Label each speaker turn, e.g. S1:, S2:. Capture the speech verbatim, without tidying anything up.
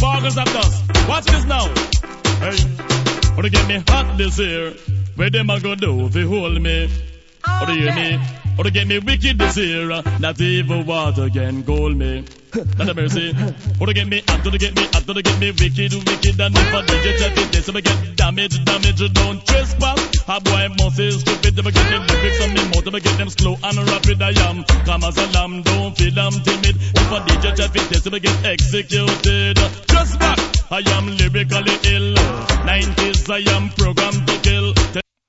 S1: sparkles of dust. Watch this now. Hey, wanna get me hot this year? Where them a go do if you hold me? Or do you hear me? Or to get me wicked this year? Not evil water can cool me. Not a mercy. Or to get me hot, to get me hot, to get me wicked, wicked, and if I did it, if this, if I get damage, damage, don't trespass. A boy must is stupid, if I get them lyrics on me mouth, if I get them slow and rapid, I am. Come as a lamb, don't feel I'm timid. If I did it, if this, if I get executed. Just back, I am lyrically ill. Nineties, I am programmed to kill.